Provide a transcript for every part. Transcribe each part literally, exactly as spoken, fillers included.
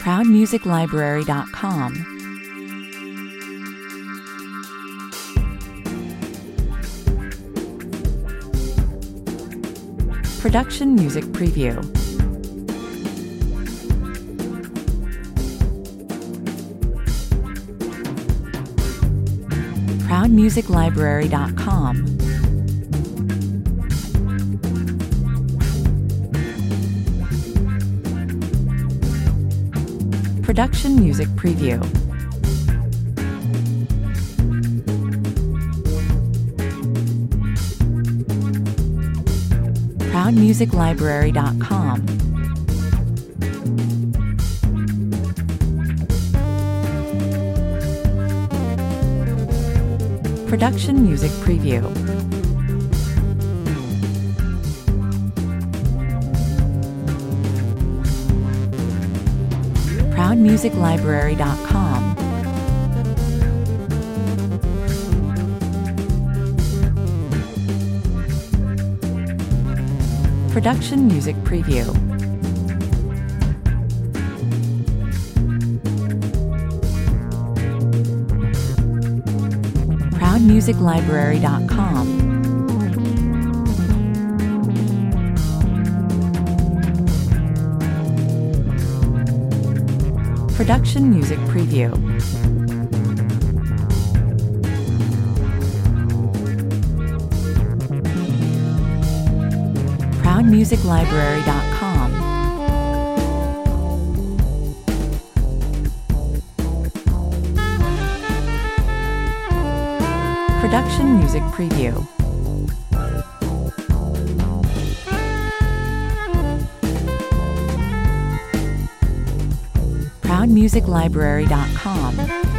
proud music library dot com. Production Music Preview. proud music library dot com. Production Music Preview. proud music library dot com. Production Music Preview. proud music library dot com. Production Music Preview. proud music library dot com. Production Music Preview. proud music library dot com. Production Music Preview. proud music library dot com.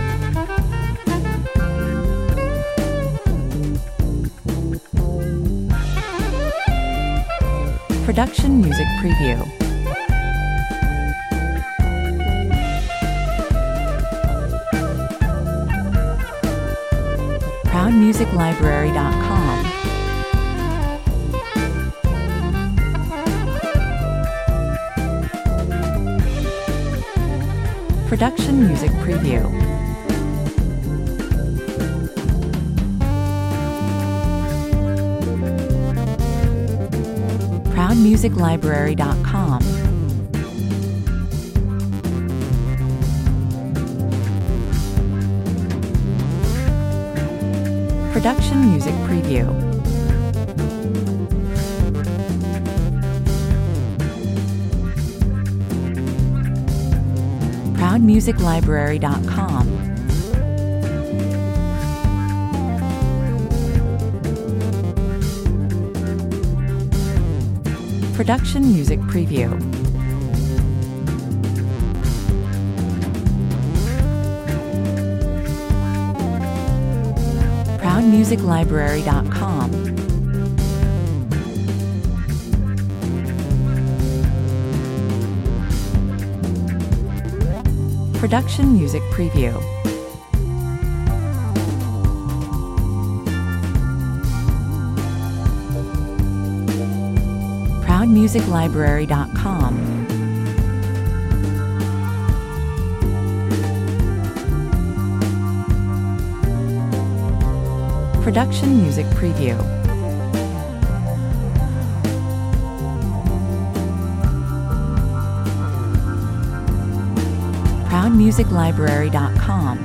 Production Music Preview. proud music library dot com. Production Music Preview. proud music library dot com. Production Music Preview. proud music library dot com. Production Music Preview. proud music library dot com. Production Music Preview. proud music library dot com. Production Music Preview. proud music library dot com.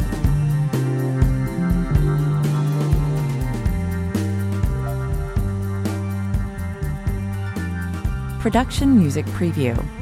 Production Music Preview.